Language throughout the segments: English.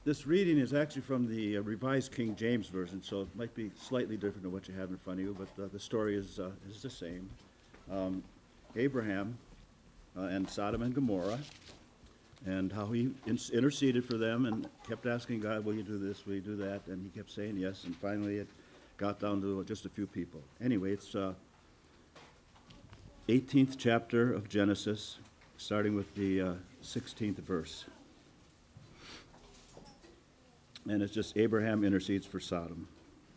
This reading is actually from the Revised King James Version, so it might be slightly different than what you have in front of you, but the story is the same. Abraham and Sodom and Gomorrah, and how he interceded for them and kept asking God, will you do this, will you do that? And he kept saying yes, and finally it got down to just a few people. Anyway, it's 18th chapter of Genesis, starting with the 16th verse. And it's just Abraham intercedes for Sodom.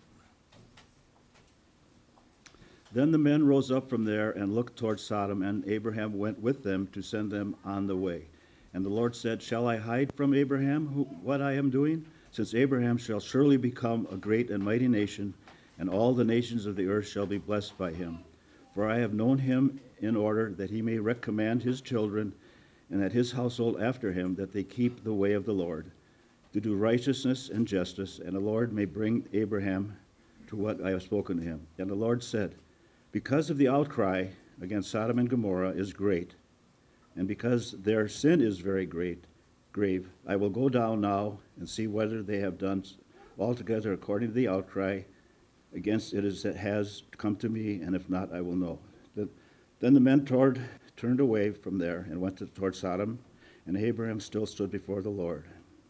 Then the men rose up from there and looked toward Sodom, and Abraham went with them to send them on the way. And the Lord said, shall I hide from Abraham what I am doing? Since Abraham shall surely become a great and mighty nation, and all the nations of the earth shall be blessed by him. For I have known him in order that he may recommend his children, and that his household after him, that they keep the way of the Lord, to do righteousness and justice, and the Lord may bring Abraham to what I have spoken to him. And the Lord said, because of the outcry against Sodom and Gomorrah is great, and because their sin is very grave, I will go down now and see whether they have done altogether according to the outcry against it as it has come to me, and if not, I will know. Then the men turned away from there and went toward Sodom, and Abraham still stood before the Lord.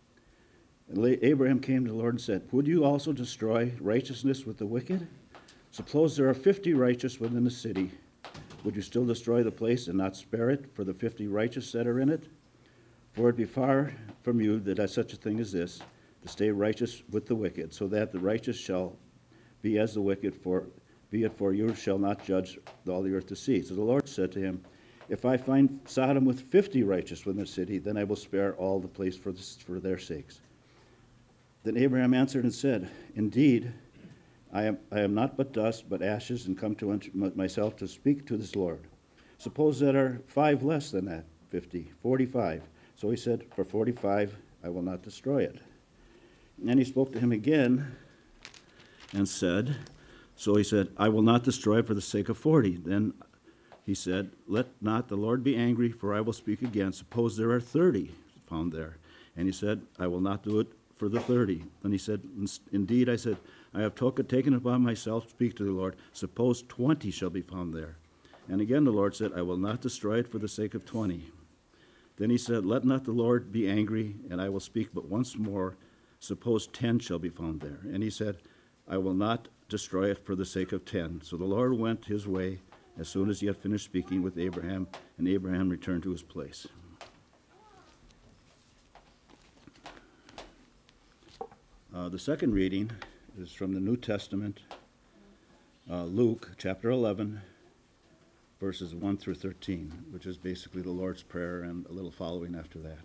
And Abraham came to the Lord and said, would you also destroy righteousness with the wicked? Suppose there are 50 righteous within the city. Would you still destroy the place and not spare it for the 50 righteous that are in it? For it be far from you that such a thing as this, to stay righteous with the wicked, so that the righteous shall be as the wicked, for you shall not judge all the earth to see. So the Lord said to him, if I find Sodom with 50 righteous within the city, then I will spare all the place for their sakes. Then Abraham answered and said, indeed, I am not but dust, but ashes, and come to myself to speak to this Lord. Suppose there are 5 less than that, 50, 45. So he said, for 45 I will not destroy it. And then he spoke to him again and said, so he said, I will not destroy it for the sake of 40. Then he said, let not the Lord be angry, for I will speak again. Suppose there are 30 found there. And he said, I will not do it for the 30. Then he said, indeed, I said, I have taken upon myself to speak to the Lord. Suppose 20 shall be found there. And again the Lord said, I will not destroy it for the sake of 20. Then he said, let not the Lord be angry, and I will speak but once more. Suppose 10 shall be found there. And he said, I will not destroy it for the sake of 10. So the Lord went his way as soon as he had finished speaking with Abraham, and Abraham returned to his place. The second reading is from the New Testament, Luke chapter 11, verses 1 through 13, which is basically the Lord's Prayer and a little following after that.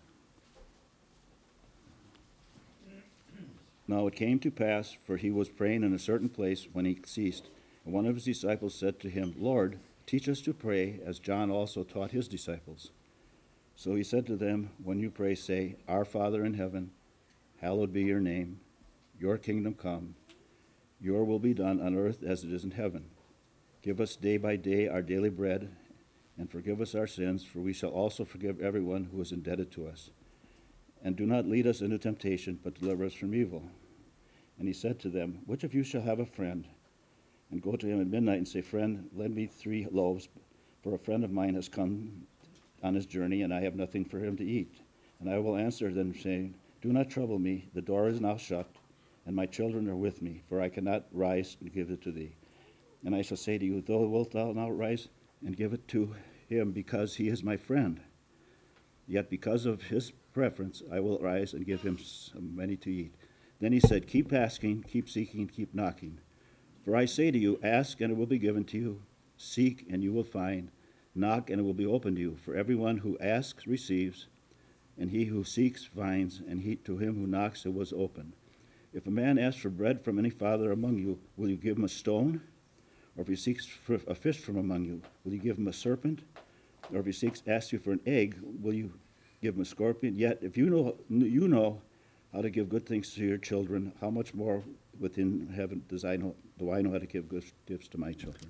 Now it came to pass, for he was praying in a certain place when he ceased, and one of his disciples said to him, Lord, teach us to pray, as John also taught his disciples. So he said to them, when you pray, say, Our Father in heaven, hallowed be your name. Your kingdom come. Your will be done on earth as it is in heaven. Give us day by day our daily bread, and forgive us our sins, for we shall also forgive everyone who is indebted to us. And do not lead us into temptation, but deliver us from evil. And he said to them, which of you shall have a friend, and go to him at midnight and say, Friend, lend me 3 loaves, for a friend of mine has come on his journey, and I have nothing for him to eat. And I will answer them, saying, Do not trouble me, the door is now shut, and my children are with me, for I cannot rise and give it to thee. And I shall say to you, wilt thou now rise and give it to him, because he is my friend? Yet because of his preference, I will rise and give him many to eat. Then he said, Keep asking, keep seeking, keep knocking. For I say to you, ask, and it will be given to you. Seek, and you will find. Knock, and it will be opened to you. For everyone who asks receives, and he who seeks finds, and to him who knocks it was opened. If a man asks for bread from any father among you, will you give him a stone? Or if he seeks for a fish from among you, will you give him a serpent? Or if he asks you for an egg, will you give him a scorpion? Yet if you know how to give good things to your children, how much more within heaven do I know how to give good gifts to my children?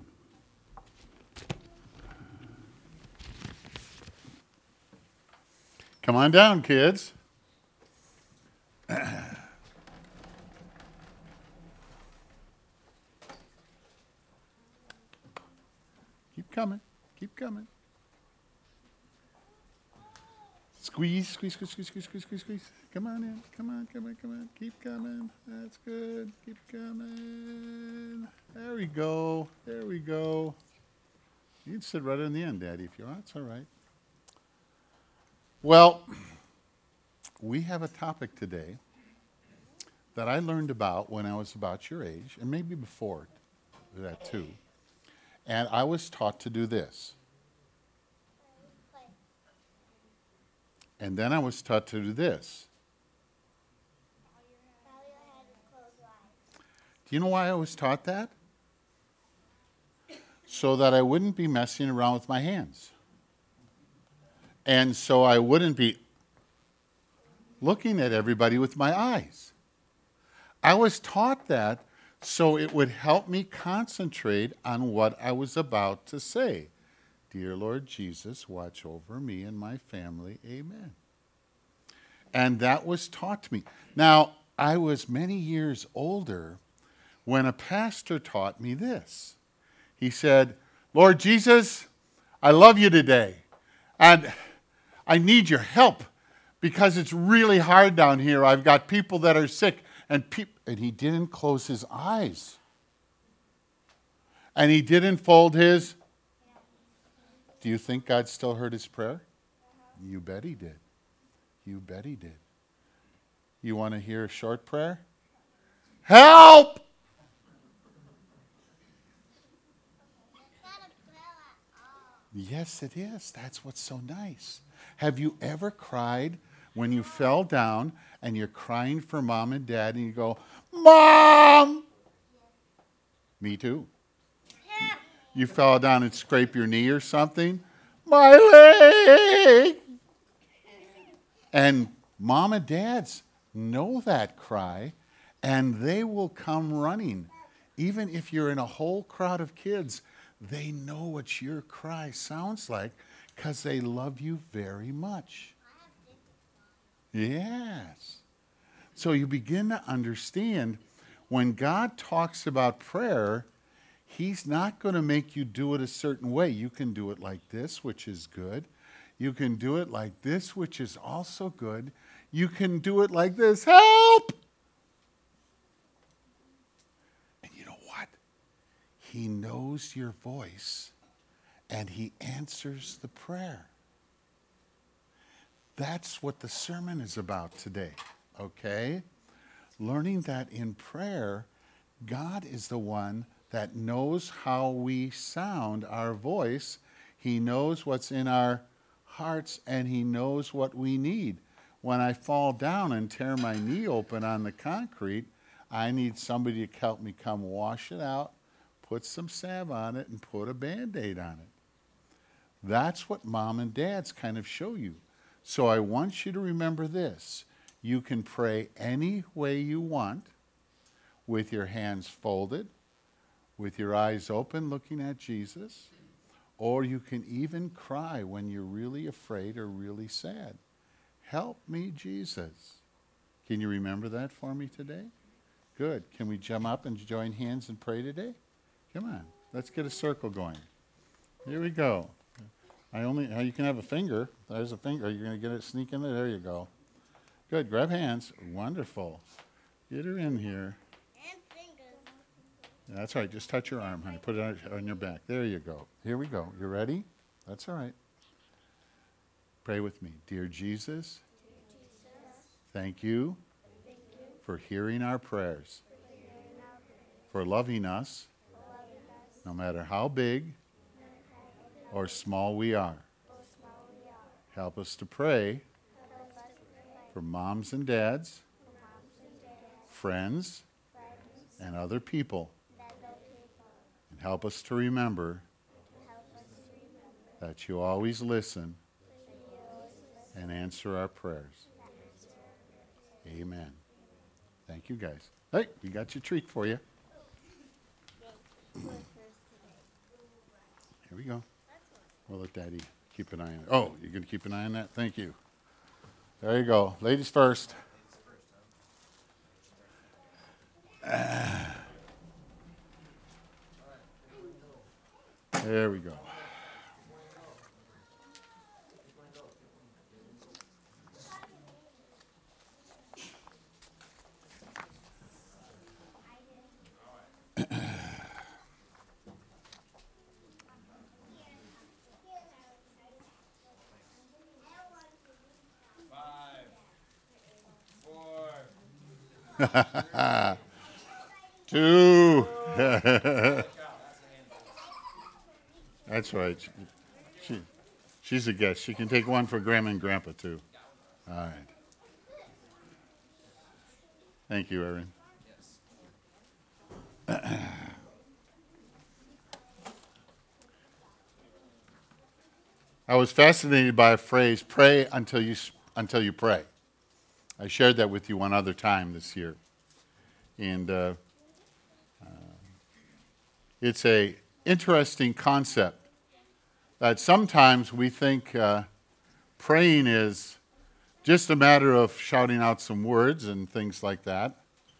Come on down, kids. Keep coming. Keep coming. Squeeze, squeeze, squeeze, squeeze, squeeze, squeeze, squeeze, squeeze. Come on in. Come on, come on, come on. Keep coming. That's good. Keep coming. There we go. There we go. You can sit right in the end, Daddy, if you want. It's all right. Well, we have a topic today that I learned about when I was about your age, and maybe before that too. And I was taught to do this. And then I was taught to do this. Do you know why I was taught that? So that I wouldn't be messing around with my hands. And so I wouldn't be looking at everybody with my eyes. I was taught that so it would help me concentrate on what I was about to say. Dear Lord Jesus, watch over me and my family. Amen. And that was taught to me. Now, I was many years older when a pastor taught me this. He said, Lord Jesus, I love you today. And I need your help because it's really hard down here. I've got people that are sick. And he didn't close his eyes. And he didn't fold his. Do you think God still heard his prayer? You bet he did. You bet he did. You want to hear a short prayer? Help! Yes, it is. That's what's so nice. Have you ever cried when you fell down and you're crying for mom and dad and you go, Mom! Me too. You fell down and scraped your knee or something. My leg! And mom and dads know that cry and they will come running. Even if you're in a whole crowd of kids, they know what your cry sounds like because they love you very much. Yes. So you begin to understand when God talks about prayer, he's not going to make you do it a certain way. You can do it like this, which is good. You can do it like this, which is also good. You can do it like this. Help! And you know what? He knows your voice and he answers the prayer. That's what the sermon is about today, okay? Learning that in prayer, God is the one that knows how we sound, our voice. He knows what's in our hearts, and he knows what we need. When I fall down and tear my knee open on the concrete, I need somebody to help me come wash it out, put some salve on it, and put a Band-Aid on it. That's what mom and dads kind of show you. So I want you to remember this. You can pray any way you want, with your hands folded, with your eyes open looking at Jesus, or you can even cry when you're really afraid or really sad. Help me, Jesus. Can you remember that for me today? Good. Can we jump up and join hands and pray today? Come on. Let's get a circle going. Here we go. You can have a finger. There's a finger. You're going to get it, sneak in there. There you go. Good. Grab hands. Wonderful. Get her in here. And fingers. Yeah, that's right. Just touch your arm, honey. Put it on your back. There you go. Here we go. You ready? That's all right. Pray with me. Dear Jesus, thank you for hearing our prayers, for loving us, no matter how big or small we are. Help us to pray for moms and dads, friends, and other people. And help us to remember that you always listen and answer our prayers. Amen. Thank you, guys. Hey, we got your treat for you. Here we go. We'll let Daddy keep an eye on it. Oh, you're going to keep an eye on that? Thank you. There you go. Ladies first. There we go. Two. That's right. She's a guest. She can take one for Grandma and Grandpa, too. All right. Thank you, Erin. I was fascinated by a phrase, pray until you pray. I shared that with you one other time this year. And it's a interesting concept that sometimes we think praying is just a matter of shouting out some words and things like that.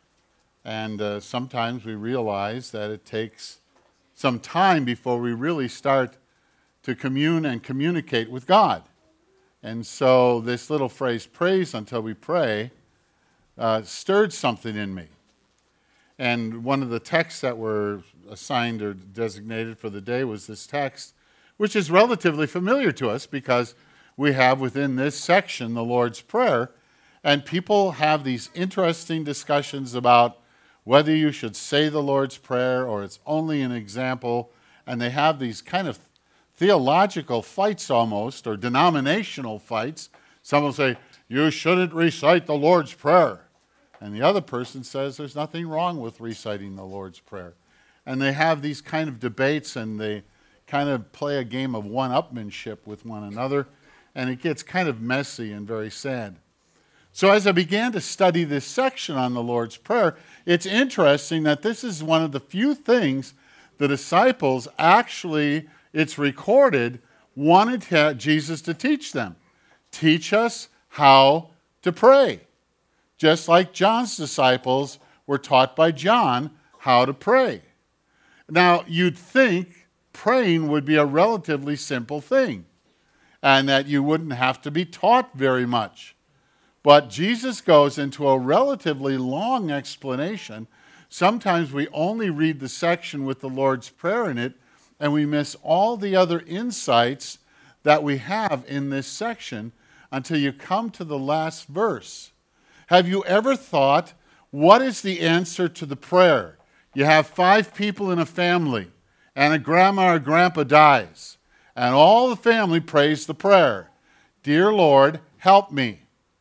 And sometimes we realize that it takes some time before we really start to commune and communicate with God. And so this little phrase, praise until we pray, stirred something in me. And one of the texts that were assigned or designated for the day was this text, which is relatively familiar to us because we have within this section the Lord's Prayer, and people have these interesting discussions about whether you should say the Lord's Prayer or it's only an example, and they have these kind of theological fights almost, or denominational fights. Some will say, you shouldn't recite the Lord's Prayer. And the other person says there's nothing wrong with reciting the Lord's Prayer. And they have these kind of debates, and they kind of play a game of one-upmanship with one another, and it gets kind of messy and very sad. So as I began to study this section on the Lord's Prayer, it's interesting that this is one of the few things the disciples actually, it's recorded, wanted Jesus to teach them. Teach us how to pray. Just like John's disciples were taught by John how to pray. Now, you'd think praying would be a relatively simple thing and that you wouldn't have to be taught very much. But Jesus goes into a relatively long explanation. Sometimes we only read the section with the Lord's Prayer in it, and we miss all the other insights that we have in this section until you come to the last verse. Have you ever thought, what is the answer to the prayer? You have 5 people in a family, and a grandma or grandpa dies, and all the family prays the prayer, Dear Lord, help me.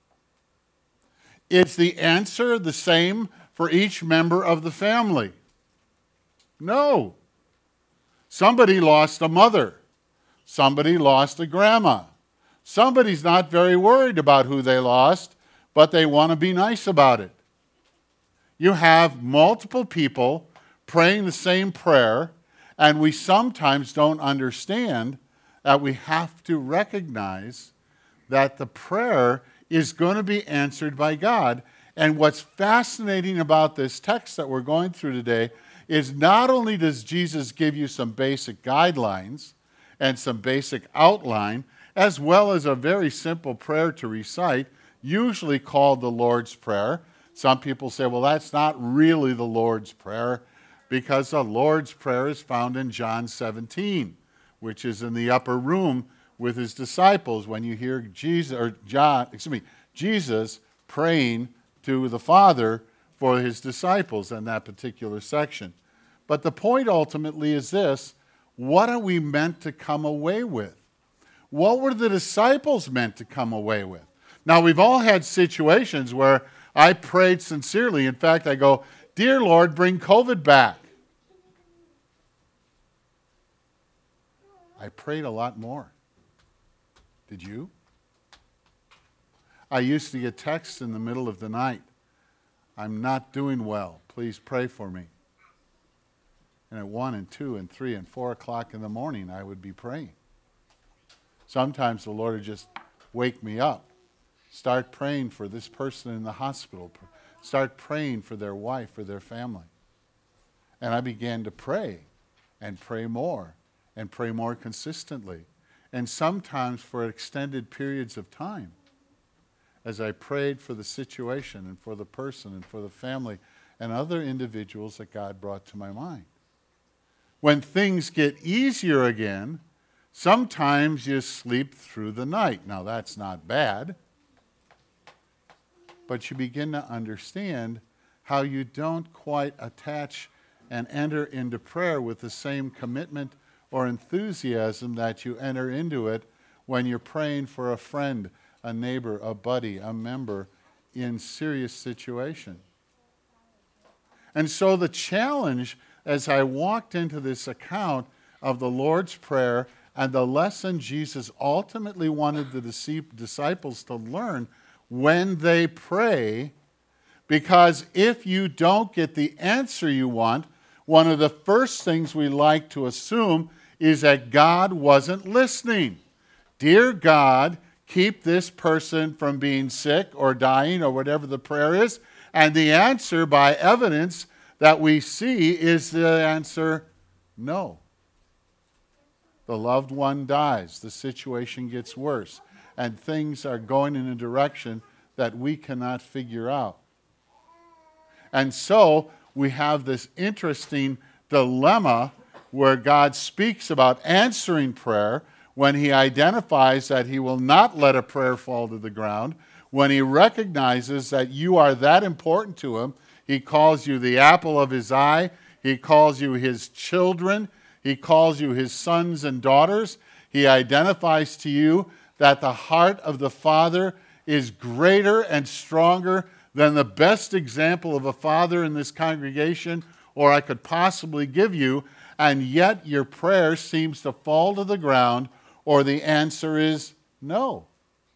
Is the answer the same for each member of the family? No. Somebody lost a mother. Somebody lost a grandma. Somebody's not very worried about who they lost, but they want to be nice about it. You have multiple people praying the same prayer, and we sometimes don't understand that we have to recognize that the prayer is going to be answered by God. And what's fascinating about this text that we're going through today is not only does Jesus give you some basic guidelines and some basic outline, as well as a very simple prayer to recite, usually called the Lord's Prayer. Some people say, well, that's not really the Lord's Prayer, because the Lord's Prayer is found in John 17, which is in the upper room with his disciples when you hear Jesus praying to the Father for his disciples in that particular section. But the point ultimately is this: what are we meant to come away with? What were the disciples meant to come away with? Now, we've all had situations where I prayed sincerely. In fact, I go, Dear Lord, bring COVID back. I prayed a lot more. Did you? I used to get texts in the middle of the night. I'm not doing well. Please pray for me. And at 1 and 2 and 3 and 4 o'clock in the morning, I would be praying. Sometimes the Lord would just wake me up. Start praying for this person in the hospital. start praying for their wife or their family. And I began to pray and pray more and pray more consistently, and sometimes for extended periods of time, as I prayed for the situation and for the person and for the family and other individuals that God brought to my mind. When things get easier again, sometimes you sleep through the night. Now, that's not bad, but you begin to understand how you don't quite attach and enter into prayer with the same commitment or enthusiasm that you enter into it when you're praying for a friend, a neighbor, a buddy, a member in serious situation. And so the challenge as I walked into this account of the Lord's Prayer and the lesson Jesus ultimately wanted the disciples to learn when they pray, because if you don't get the answer you want, one of the first things we like to assume is that God wasn't listening. Dear God, keep this person from being sick or dying or whatever the prayer is. And the answer, by evidence that we see, is the answer, no. The loved one dies. The situation gets worse. And things are going in a direction that we cannot figure out. And so we have this interesting dilemma where God speaks about answering prayer when he identifies that he will not let a prayer fall to the ground, when he recognizes that you are that important to him. He calls you the apple of his eye. He calls you his children. He calls you his sons and daughters. He identifies to you that the heart of the Father is greater and stronger than the best example of a father in this congregation or I could possibly give you, and yet your prayer seems to fall to the ground, or the answer is no.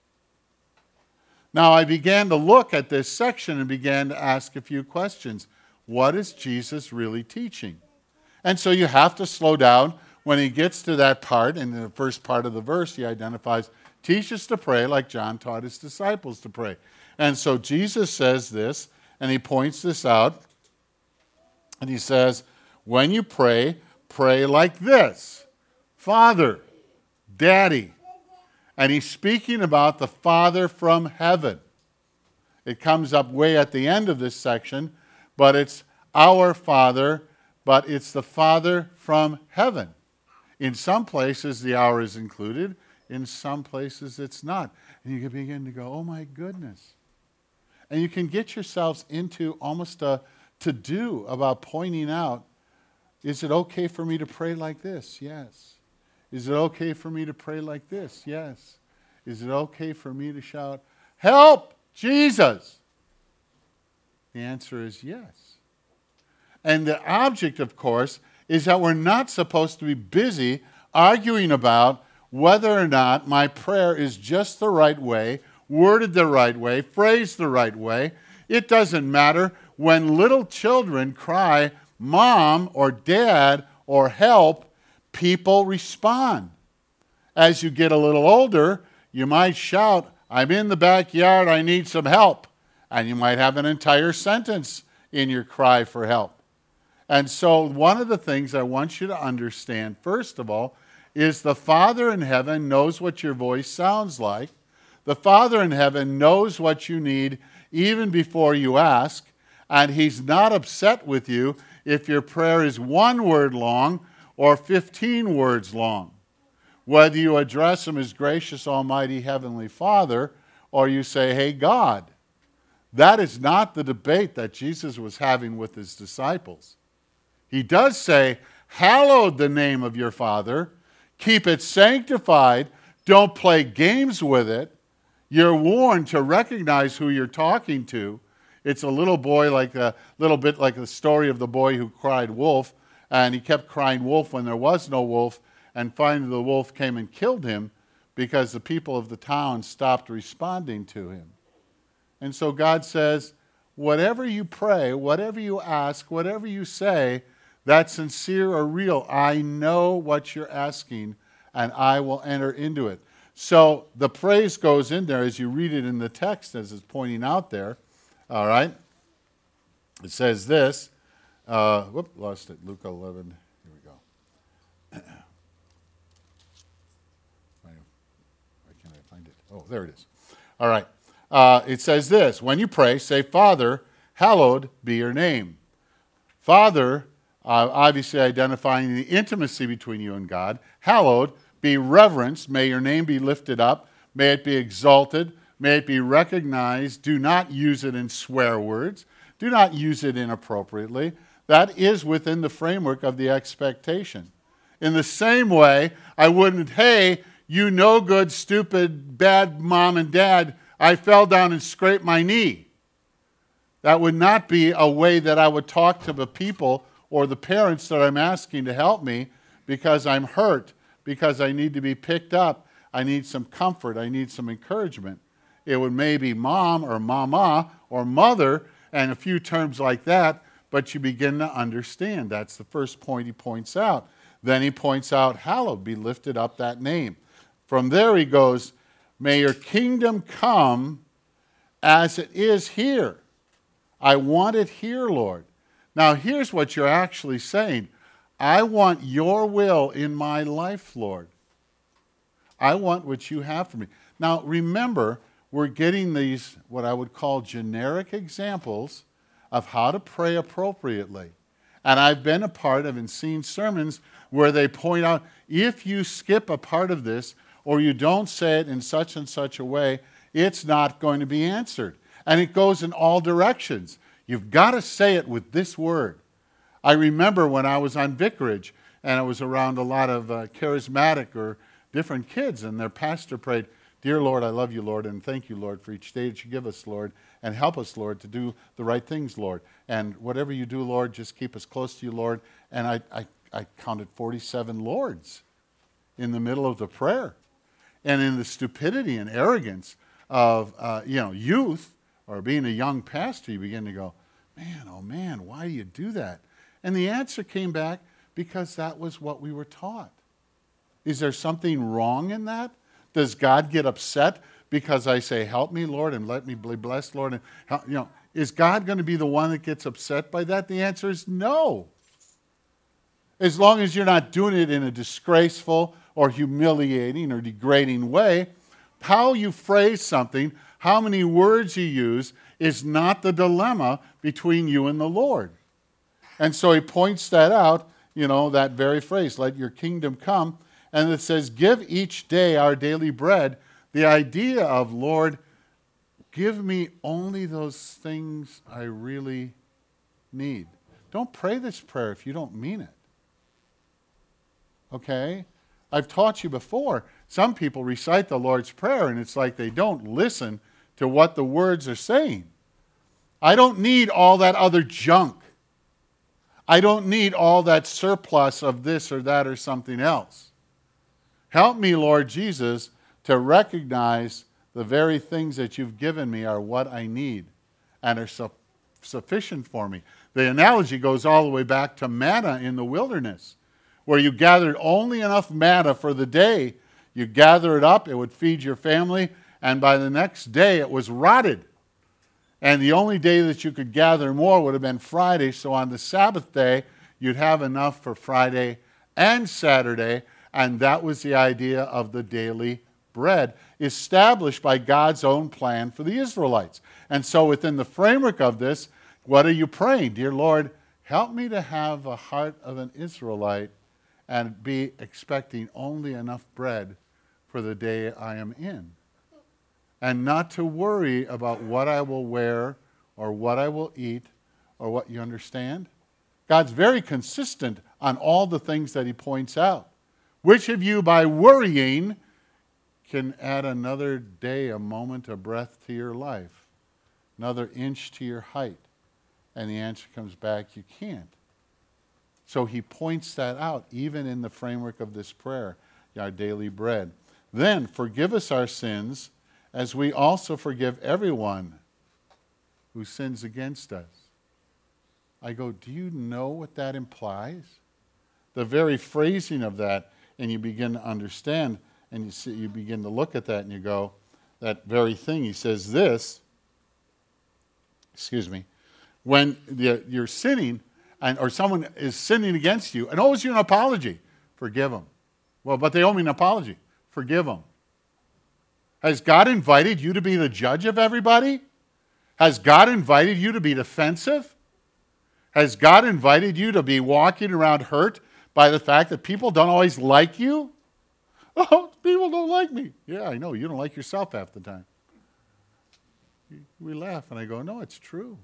Now, I began to look at this section and began to ask a few questions. What is Jesus really teaching? And so you have to slow down when he gets to that part. In the first part of the verse, he identifies, teach us to pray like John taught his disciples to pray. And so Jesus says this, and he points this out, and he says, when you pray, pray like this: Father, Daddy. And he's speaking about the Father from heaven. It comes up way at the end of this section, but it's our Father, but it's the Father from heaven. In some places, the hour is included. In some places, it's not. And you can begin to go, oh my goodness. And you can get yourselves into almost a to-do about pointing out, is it okay for me to pray like this? Yes. Is it okay for me to pray like this? Yes. Is it okay for me to shout, help, Jesus? The answer is yes. And the object, of course, is that we're not supposed to be busy arguing about whether or not my prayer is just the right way, worded the right way, phrased the right way. It doesn't matter. When little children cry, Mom or Dad or help, people respond. As you get a little older, you might shout, I'm in the backyard, I need some help. And you might have an entire sentence in your cry for help. And so one of the things I want you to understand, first of all, is the Father in heaven knows what your voice sounds like. The Father in heaven knows what you need even before you ask, and he's not upset with you if your prayer is 1 word long or 15 words long. Whether you address him as gracious, almighty, heavenly Father, or you say, hey, God. That is not the debate that Jesus was having with his disciples. He does say, hallowed the name of your Father, keep it sanctified, don't play games with it. You're warned to recognize who you're talking to. It's a little boy, like a little bit like the story of the boy who cried wolf, and he kept crying wolf when there was no wolf, and finally the wolf came and killed him because the people of the town stopped responding to him. And so God says, whatever you pray, whatever you ask, whatever you say, that's sincere or real. I know what you're asking, and I will enter into it. So the praise goes in there as you read it in the text, as it's pointing out there. All right? It says this. Lost it. Luke 11. Here we go. Why can't I find it? Oh, there it is. All right. It says this. When you pray, say, Father, hallowed be your name. Father, obviously identifying the intimacy between you and God. Hallowed, be reverenced. May your name be lifted up. May it be exalted. May it be recognized. Do not use it in swear words. Do not use it inappropriately. That is within the framework of the expectation. In the same way, I wouldn't, hey, you no good, stupid, bad mom and dad, I fell down and scraped my knee. That would not be a way that I would talk to the people or the parents that I'm asking to help me because I'm hurt, because I need to be picked up. I need some comfort. I need some encouragement. It would maybe mom or mama or mother and a few terms like that, but you begin to understand. That's the first point he points out. Then he points out, hallowed be lifted up that name. From there he goes, may your kingdom come as it is here. I want it here, Lord. Now here's what you're actually saying. I want your will in my life, Lord. I want what you have for me. Now remember, we're getting these, what I would call generic examples of how to pray appropriately. And I've been a part of and seen sermons where they point out, if you skip a part of this, or you don't say it in such and such a way, it's not going to be answered. And it goes in all directions. You've got to say it with this word. I remember when I was on vicarage, and I was around a lot of charismatic or different kids, and their pastor prayed, Dear Lord, I love you, Lord, and thank you, Lord, for each day that you give us, Lord, and help us, Lord, to do the right things, Lord. And whatever you do, Lord, just keep us close to you, Lord. And I counted 47 Lords in the middle of the prayer. And in the stupidity and arrogance of youth or being a young pastor, you begin to go, man, oh man, why do you do that? And the answer came back, because that was what we were taught. Is there something wrong in that? Does God get upset because I say, help me, Lord, and let me be blessed, Lord? And is God going to be the one that gets upset by that? The answer is no. As long as you're not doing it in a disgraceful or humiliating or degrading way, how you phrase something, how many words you use, is not the dilemma between you and the Lord. And so he points that out, that very phrase, let your kingdom come. And it says, give each day our daily bread. The idea of, Lord, give me only those things I really need. Don't pray this prayer if you don't mean it. Okay? I've taught you before, some people recite the Lord's Prayer and it's like they don't listen to what the words are saying. I don't need all that other junk. I don't need all that surplus of this or that or something else. Help me, Lord Jesus, to recognize the very things that you've given me are what I need and are sufficient for me. The analogy goes all the way back to manna in the wilderness, where you gathered only enough manna for the day. You gather it up, it would feed your family, and by the next day it was rotted. And the only day that you could gather more would have been Friday, so on the Sabbath day, you'd have enough for Friday and Saturday, and that was the idea of the daily bread established by God's own plan for the Israelites. And so within the framework of this, what are you praying? Dear Lord, help me to have a heart of an Israelite and be expecting only enough bread for the day I am in. And not to worry about what I will wear or what I will eat or what you understand. God's very consistent on all the things that he points out. Which of you, by worrying, can add another day, a moment, a breath to your life? Another inch to your height? And the answer comes back, you can't. So he points that out, even in the framework of this prayer, our daily bread. Then, forgive us our sins, as we also forgive everyone who sins against us. I go, do you know what that implies? The very phrasing of that, and you begin to understand, and you begin to look at that, and you go, that very thing. He says this, when you're sinning or someone is sinning against you and owes you an apology, forgive them. Well, but they owe me an apology. Forgive them. Has God invited you to be the judge of everybody? Has God invited you to be defensive? Has God invited you to be walking around hurt by the fact that people don't always like you? Oh, people don't like me. Yeah, I know. You don't like yourself half the time. We laugh and I go, no, it's true.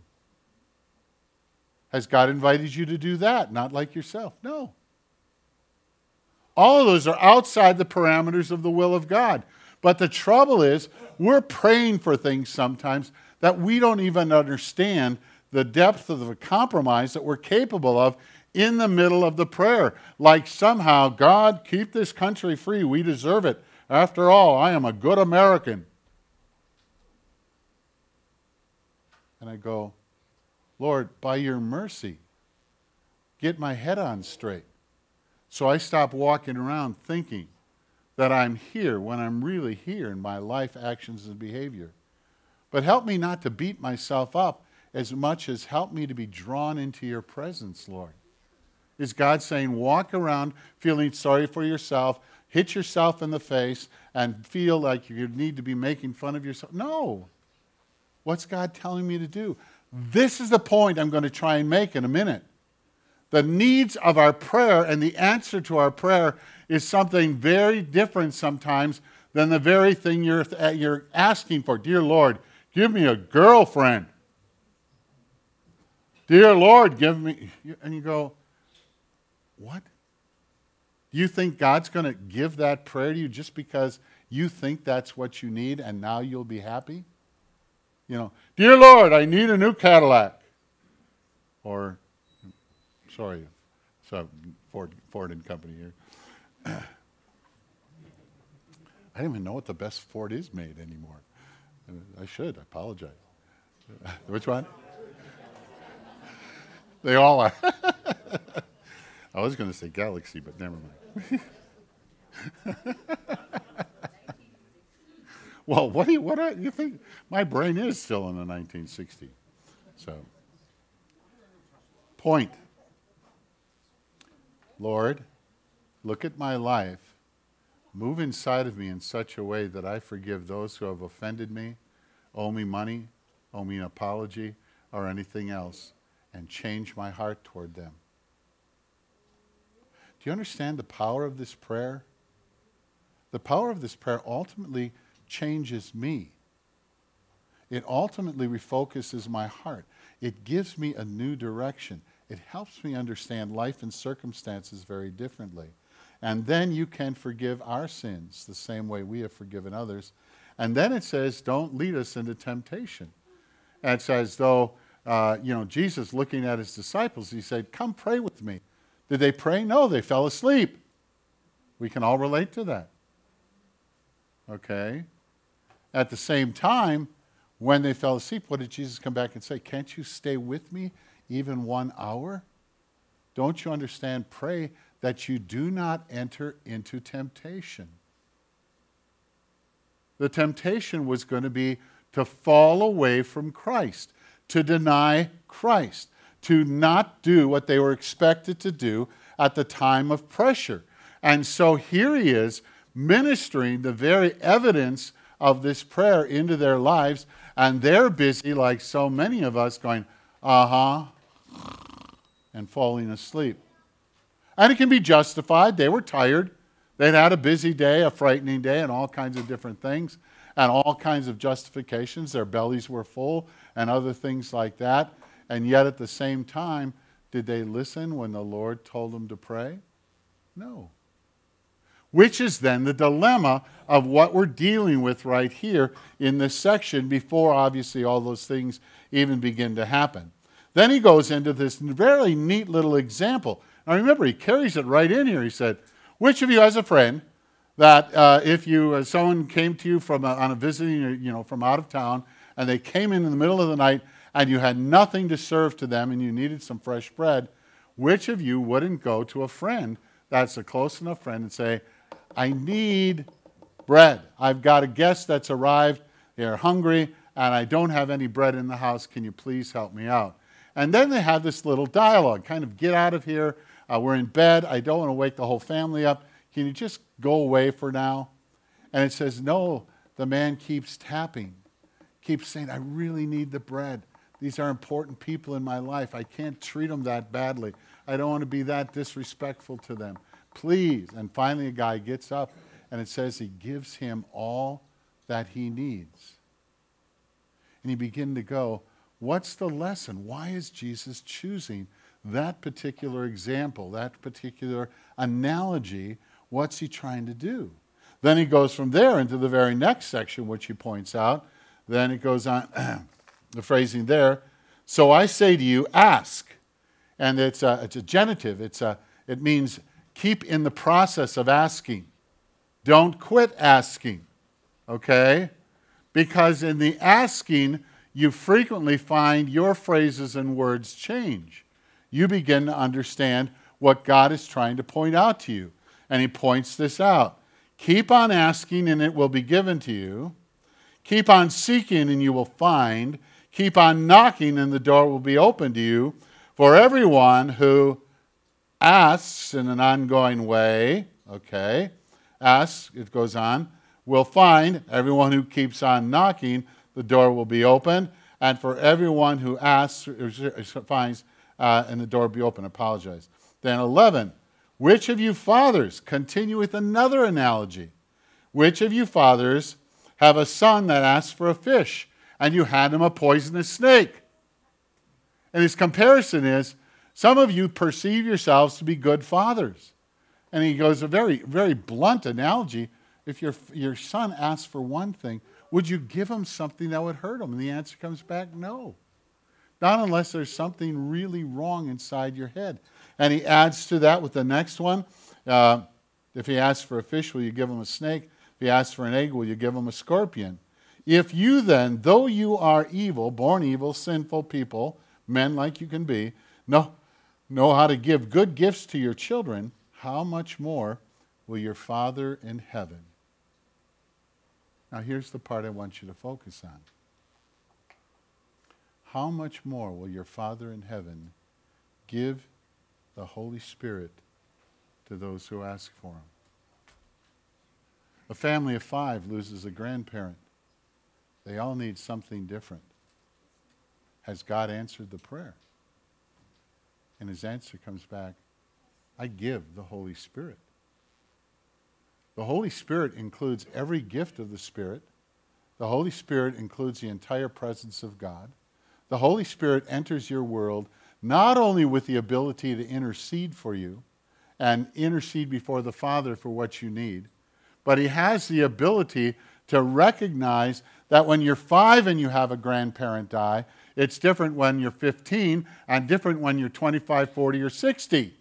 Has God invited you to do that? Not like yourself? No. All of those are outside the parameters of the will of God. But the trouble is, we're praying for things sometimes that we don't even understand the depth of the compromise that we're capable of in the middle of the prayer. Like somehow, God, keep this country free. We deserve it. After all, I am a good American. And I go, Lord, by your mercy, get my head on straight. So I stop walking around thinking that I'm here when I'm really here in my life, actions, and behavior. But help me not to beat myself up as much as help me to be drawn into your presence, Lord. Is God saying, walk around feeling sorry for yourself, hit yourself in the face, and feel like you need to be making fun of yourself? No. What's God telling me to do? This is the point I'm going to try and make in a minute. The needs of our prayer and the answer to our prayer is something very different sometimes than the very thing you're asking for. Dear Lord, give me a girlfriend. Dear Lord, give me... And you go, what? Do you think God's going to give that prayer to you just because you think that's what you need and now you'll be happy? You know, dear Lord, I need a new Cadillac. Or, sorry, Ford and Company here. I don't even know what the best Ford is made anymore. I should. I apologize. Which one? They all are. I was going to say Galaxy, but never mind. Well, what do you think? My brain is still in the 1960s. So, point. Lord, look at my life. Move inside of me in such a way that I forgive those who have offended me, owe me money, owe me an apology, or anything else, and change my heart toward them. Do you understand the power of this prayer? The power of this prayer ultimately changes me. It ultimately refocuses my heart. It gives me a new direction. It helps me understand life and circumstances very differently. And then you can forgive our sins the same way we have forgiven others. And then it says, don't lead us into temptation. And it's as though, Jesus looking at his disciples, he said, come pray with me. Did they pray? No, they fell asleep. We can all relate to that. Okay? At the same time, when they fell asleep, what did Jesus come back and say? Can't you stay with me even 1 hour? Don't you understand? Pray that you do not enter into temptation. The temptation was going to be to fall away from Christ, to deny Christ, to not do what they were expected to do at the time of pressure. And so here he is ministering the very evidence of this prayer into their lives, and they're busy, like so many of us, going, and falling asleep. And it can be justified. They were tired. They'd had a busy day, a frightening day, and all kinds of different things, and all kinds of justifications. Their bellies were full, and other things like that. And yet at the same time, did they listen when the Lord told them to pray? No. Which is then the dilemma of what we're dealing with right here in this section before, obviously, all those things even begin to happen. Then he goes into this very neat little example. Now remember, he carries it right in here. He said, which of you has a friend that if someone came to you on a visiting, from out of town, and they came in the middle of the night and you had nothing to serve to them and you needed some fresh bread, which of you wouldn't go to a friend that's a close enough friend and say, I need bread. I've got a guest that's arrived. They're hungry, and I don't have any bread in the house. Can you please help me out? And then they have this little dialogue, kind of, get out of here. We're in bed. I don't want to wake the whole family up. Can you just go away for now? And it says, no, the man keeps tapping, keeps saying, I really need the bread. These are important people in my life. I can't treat them that badly. I don't want to be that disrespectful to them. Please. And finally a guy gets up, and it says he gives him all that he needs. And you begin to go, what's the lesson? Why is Jesus choosing that particular example, that particular analogy? What's he trying to do? Then he goes from there into the very next section, which he points out. Then it goes on, the phrasing there. So I say to you, ask. And it's a genitive. It means keep in the process of asking. Don't quit asking. Okay? Because in the asking, you frequently find your phrases and words change. You begin to understand what God is trying to point out to you. And he points this out. Keep on asking and it will be given to you. Keep on seeking and you will find. Keep on knocking and the door will be open to you. For everyone who asks in an ongoing way, okay, asks, it goes on, will find. Everyone who keeps on knocking, the door will be open. And for everyone who asks, finds, and the door will be open. Apologize. Then 11, which of you fathers, continue with another analogy. Which of you fathers have a son that asks for a fish, and you hand him a poisonous snake? And his comparison is, some of you perceive yourselves to be good fathers. And he goes, a very, very blunt analogy. If your son asks for one thing, would you give him something that would hurt him? And the answer comes back, no. Not unless there's something really wrong inside your head. And he adds to that with the next one. If he asks for a fish, will you give him a snake? If he asks for an egg, will you give him a scorpion? If you then, though you are evil, born evil, sinful people, men like you can be, know how to give good gifts to your children, how much more will your Father in heaven? Now here's the part I want you to focus on. How much more will your Father in heaven give the Holy Spirit to those who ask for him? A family of 5 loses a grandparent. They all need something different. Has God answered the prayer? And his answer comes back, I give the Holy Spirit. The Holy Spirit includes every gift of the Spirit. The Holy Spirit includes the entire presence of God. The Holy Spirit enters your world not only with the ability to intercede for you and intercede before the Father for what you need, but he has the ability to recognize that when you're 5 and you have a grandparent die, it's different when you're 15 and different when you're 25, 40, or 60.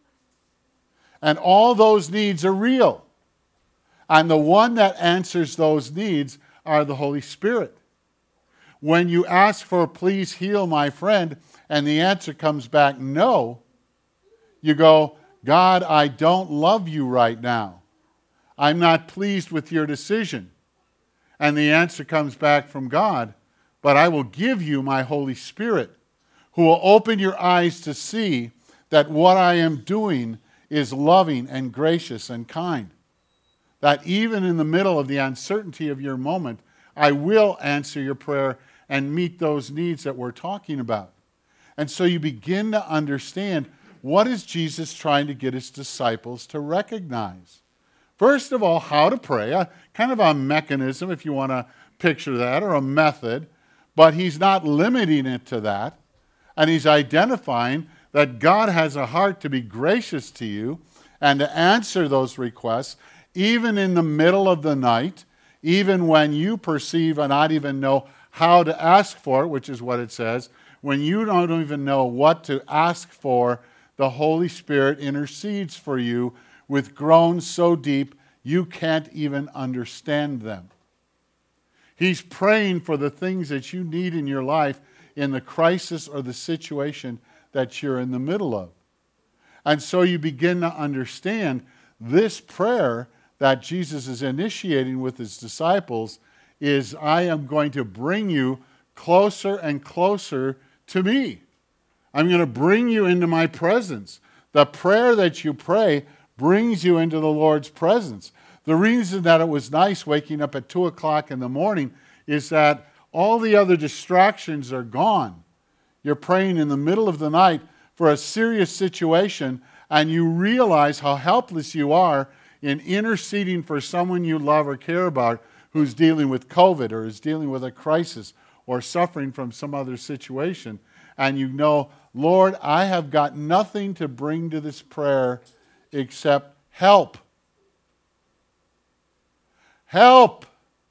And all those needs are real. And the one that answers those needs are the Holy Spirit. When you ask for, please heal my friend, and the answer comes back no, you go, God, I don't love you right now. I'm not pleased with your decision. And the answer comes back from God, but I will give you my Holy Spirit, who will open your eyes to see that what I am doing is loving and gracious and kind. That even in the middle of the uncertainty of your moment, I will answer your prayer and meet those needs that we're talking about. And so you begin to understand, what is Jesus trying to get his disciples to recognize? First of all, how to pray, kind of a mechanism, if you want to picture that, or a method, but he's not limiting it to that. And he's identifying that God has a heart to be gracious to you and to answer those requests, even in the middle of the night, even when you perceive and not even know how to ask for it, which is what it says. When you don't even know what to ask for, the Holy Spirit intercedes for you with groans so deep you can't even understand them. He's praying for the things that you need in your life in the crisis or the situation that you're in the middle of. And so you begin to understand this prayer that Jesus is initiating with his disciples is, I am going to bring you closer and closer to me. I'm going to bring you into my presence. The prayer that you pray brings you into the Lord's presence. The reason that it was nice waking up at 2 o'clock in the morning is that all the other distractions are gone. You're praying in the middle of the night for a serious situation, and you realize how helpless you are in interceding for someone you love or care about who's dealing with COVID or is dealing with a crisis or suffering from some other situation. And you know, Lord, I have got nothing to bring to this prayer except help. Help!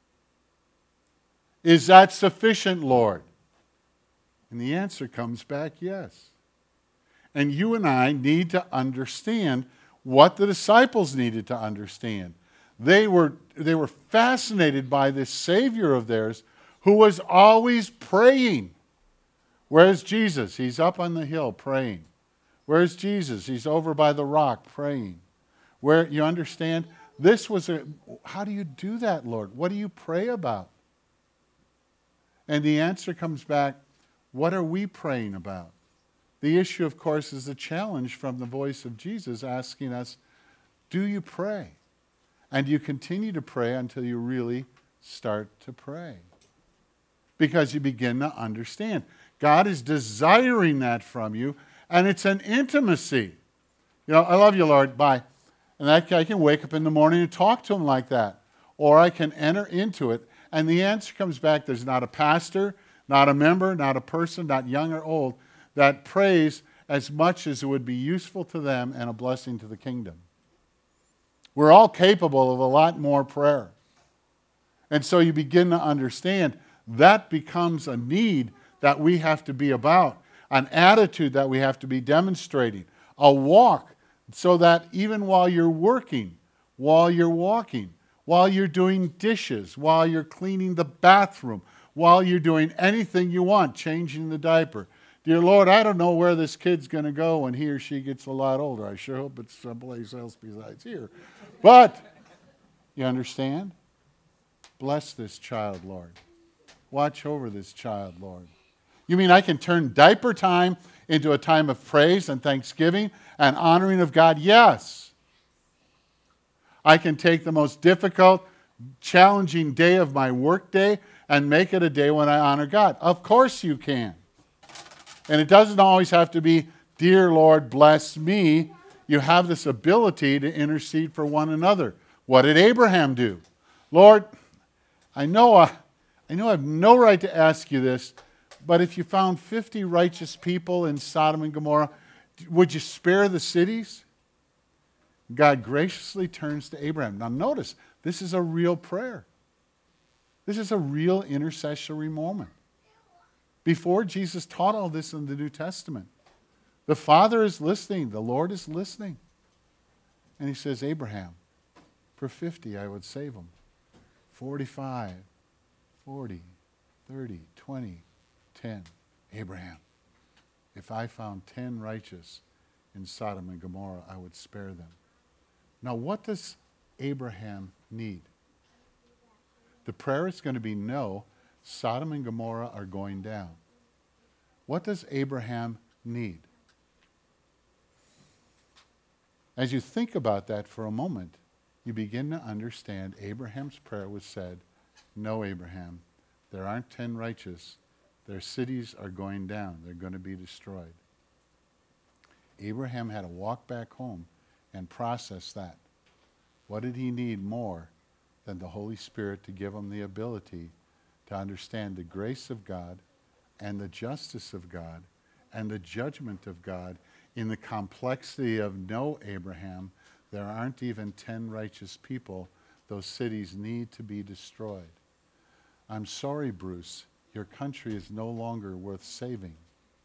Is that sufficient, Lord? And the answer comes back, yes. And you and I need to understand what the disciples needed to understand. They were fascinated by this Savior of theirs who was always praying. Where's Jesus? He's up on the hill praying. Where's Jesus? He's over by the rock praying. Where, you understand? How do you do that, Lord? What do you pray about? And the answer comes back, what are we praying about? The issue, of course, is the challenge from the voice of Jesus asking us, do you pray? And you continue to pray until you really start to pray. Because you begin to understand. God is desiring that from you, and it's an intimacy. You know, I love you, Lord, bye. And I can wake up in the morning and talk to him like that. Or I can enter into it, and the answer comes back, there's not a pastor, not a member, not a person, not young or old, that prays as much as it would be useful to them and a blessing to the kingdom. We're all capable of a lot more prayer. And so you begin to understand that becomes a need that we have to be about, an attitude that we have to be demonstrating, a walk, so that even while you're working, while you're walking, while you're doing dishes, while you're cleaning the bathroom, while you're doing anything you want, changing the diaper. Dear Lord, I don't know where this kid's going to go when he or she gets a lot older. I sure hope it's someplace else besides here. But, you understand? Bless this child, Lord. Watch over this child, Lord. You mean I can turn diaper time into a time of praise and thanksgiving and honoring of God? Yes. I can take the most difficult, challenging day of my work day and make it a day when I honor God. Of course you can. And it doesn't always have to be, dear Lord, bless me. You have this ability to intercede for one another. What did Abraham do? Lord, I know I have no right to ask you this, but if you found 50 righteous people in Sodom and Gomorrah, would you spare the cities? God graciously turns to Abraham. Now notice, this is a real prayer. This is a real intercessory moment. Before Jesus taught all this in the New Testament, the Father is listening. The Lord is listening. And he says, Abraham, for 50 I would save them. 45, 40, 30, 20, 10. Abraham, if I found 10 righteous in Sodom and Gomorrah, I would spare them. Now, what does Abraham need? The prayer is going to be no, Sodom and Gomorrah are going down. What does Abraham need? As you think about that for a moment, you begin to understand Abraham's prayer was said, no, Abraham, there aren't 10 righteous. Their cities are going down. They're going to be destroyed. Abraham had to walk back home and process that. What did he need more than the Holy Spirit to give him the ability to understand the grace of God and the justice of God and the judgment of God in the complexity of, no, Abraham, there aren't even 10 righteous people. Those cities need to be destroyed. I'm sorry, Bruce, your country is no longer worth saving.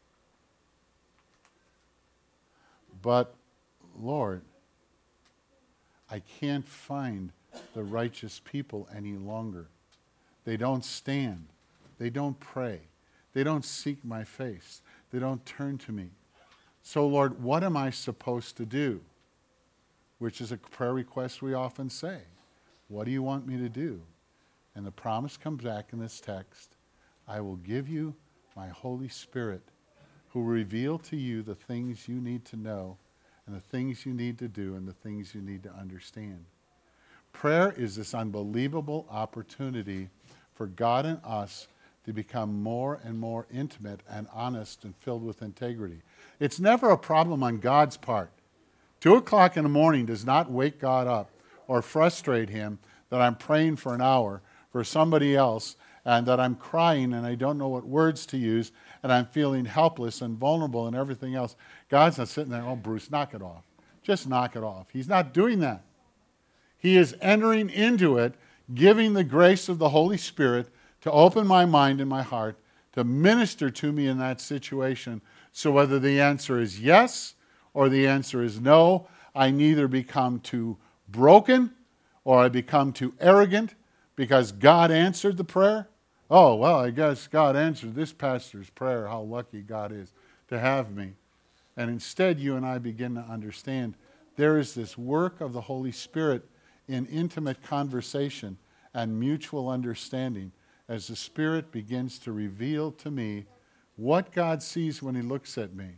But, Lord, I can't find the righteous people any longer. They don't stand. They don't pray. They don't seek my face. They don't turn to me. So, Lord, what am I supposed to do? Which is a prayer request we often say. What do you want me to do? And the promise comes back in this text. I will give you my Holy Spirit who will reveal to you the things you need to know and the things you need to do and the things you need to understand. Prayer is this unbelievable opportunity for God and us to become more and more intimate and honest and filled with integrity. It's never a problem on God's part. 2 o'clock in the morning does not wake God up or frustrate him that I'm praying for an hour for somebody else and that I'm crying and I don't know what words to use and I'm feeling helpless and vulnerable and everything else. God's not sitting there, oh, Bruce, knock it off. Just knock it off. He's not doing that. He is entering into it, giving the grace of the Holy Spirit to open my mind and my heart, to minister to me in that situation. So whether the answer is yes or the answer is no, I neither become too broken or I become too arrogant because God answered the prayer. Oh, well, I guess God answered this pastor's prayer. How lucky God is to have me. And instead, you and I begin to understand there is this work of the Holy Spirit in intimate conversation and mutual understanding as the Spirit begins to reveal to me what God sees when he looks at me.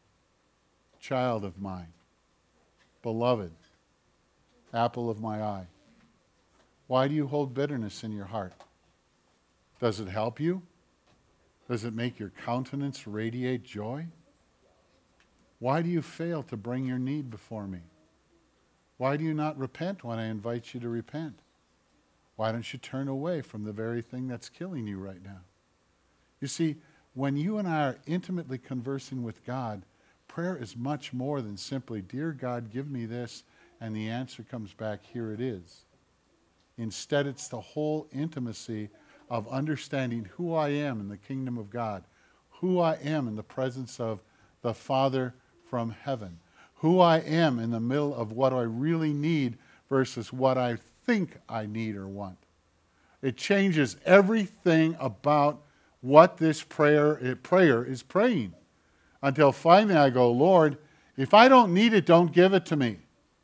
Child of mine, beloved, apple of my eye. Why do you hold bitterness in your heart? Does it help you? Does it make your countenance radiate joy? Why do you fail to bring your need before me? Why do you not repent when I invite you to repent? Why don't you turn away from the very thing that's killing you right now? You see, when you and I are intimately conversing with God, prayer is much more than simply, dear God, give me this, and the answer comes back, here it is. Instead, it's the whole intimacy of understanding who I am in the kingdom of God, who I am in the presence of the Father from heaven, who I am in the middle of what I really need versus what I think I need or want. It changes everything about what this prayer is praying. Until finally I go, Lord, if I don't need it, don't give it to me.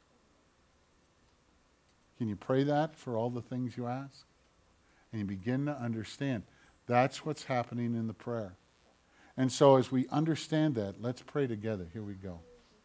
Can you pray that for all the things you ask? And you begin to understand that's what's happening in the prayer. And so as we understand that, let's pray together. Here we go.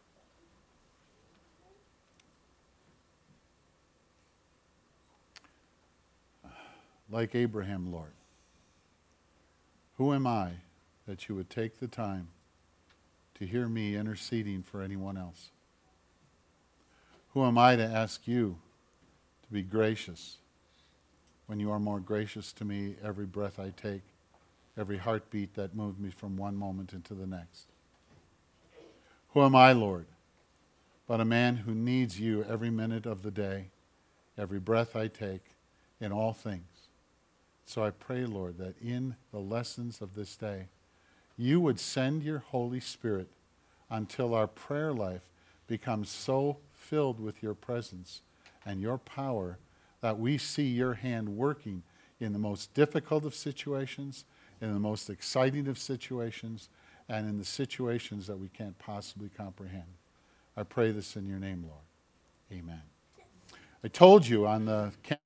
Like Abraham, Lord, who am I that you would take the time to hear me interceding for anyone else? Who am I to ask you to be gracious when you are more gracious to me every breath I take, every heartbeat that moves me from one moment into the next? Who am I, Lord, but a man who needs you every minute of the day, every breath I take, in all things? So I pray, Lord, that in the lessons of this day, you would send your Holy Spirit until our prayer life becomes so filled with your presence and your power that we see your hand working in the most difficult of situations, in the most exciting of situations, and in the situations that we can't possibly comprehend. I pray this in your name, Lord. Amen. I told you on the